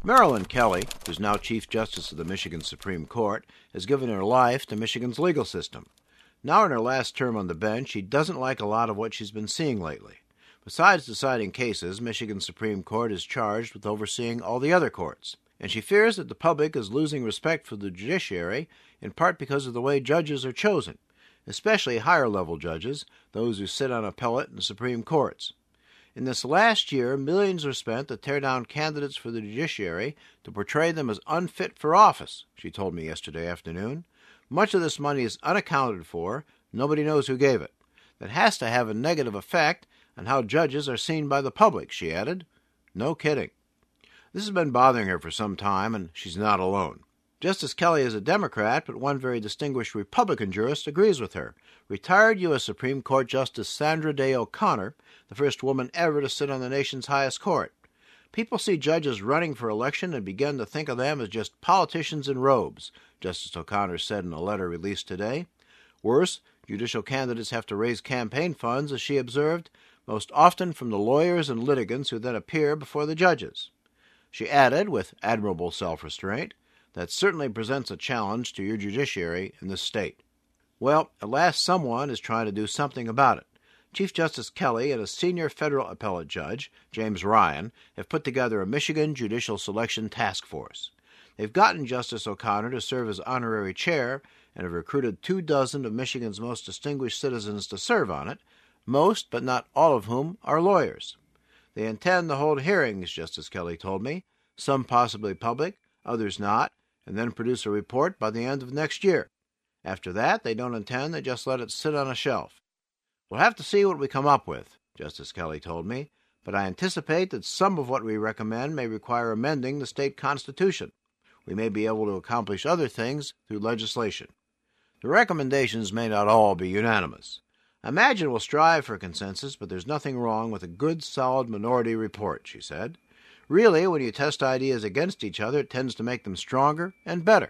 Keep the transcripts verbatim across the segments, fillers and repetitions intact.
Marilyn Kelly, who's now Chief Justice of the Michigan Supreme Court, has given her life to Michigan's legal system. Now in her last term on the bench, she doesn't like a lot of what she's been seeing lately. Besides deciding cases, Michigan's Supreme Court is charged with overseeing all the other courts, and she fears that the public is losing respect for the judiciary, in part because of the way judges are chosen, especially higher-level judges, those who sit on appellate and Supreme Courts. In this last year, millions were spent to tear down candidates for the judiciary to portray them as unfit for office, she told me yesterday afternoon. Much of this money is unaccounted for. Nobody knows who gave it. That has to have a negative effect on how judges are seen by the public, she added. No kidding. This has been bothering her for some time, and she's not alone. Justice Kelly is a Democrat, but one very distinguished Republican jurist agrees with her. Retired U S Supreme Court Justice Sandra Day O'Connor, the first woman ever to sit on the nation's highest court. People see judges running for election and begin to think of them as just politicians in robes, Justice O'Connor said in a letter released today. Worse, judicial candidates have to raise campaign funds, as she observed, most often from the lawyers and litigants who then appear before the judges. She added, with admirable self-restraint, that certainly presents a challenge to your judiciary in this state. Well, at last someone is trying to do something about it. Chief Justice Kelly and a senior federal appellate judge, James Ryan, have put together a Michigan Judicial Selection Task Force. They've gotten Justice O'Connor to serve as honorary chair and have recruited two dozen of Michigan's most distinguished citizens to serve on it, most but not all of whom are lawyers. They intend to hold hearings, Justice Kelly told me, some possibly public, others not, and then produce a report by the end of next year. After that, they don't intend to just let it sit on a shelf. We'll have to see what we come up with, Justice Kelly told me, but I anticipate that some of what we recommend may require amending the state constitution. We may be able to accomplish other things through legislation. The recommendations may not all be unanimous. I imagine we'll strive for consensus, but there's nothing wrong with a good, solid minority report, she said. Really, when you test ideas against each other, it tends to make them stronger and better.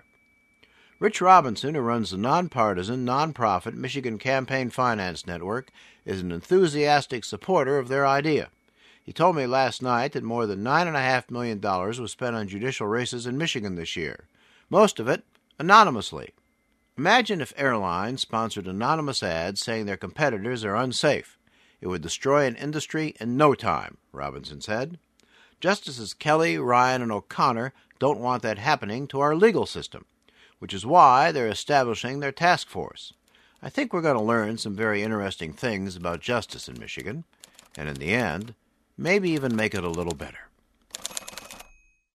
Rich Robinson, who runs the nonpartisan, nonprofit Michigan Campaign Finance Network, is an enthusiastic supporter of their idea. He told me last night that more than nine point five million dollars was spent on judicial races in Michigan this year, most of it anonymously. Imagine if airlines sponsored anonymous ads saying their competitors are unsafe. It would destroy an industry in no time, Robinson said. Justices Kelly, Ryan, and O'Connor don't want that happening to our legal system, which is why they're establishing their task force. I think we're going to learn some very interesting things about justice in Michigan, and in the end, maybe even make it a little better.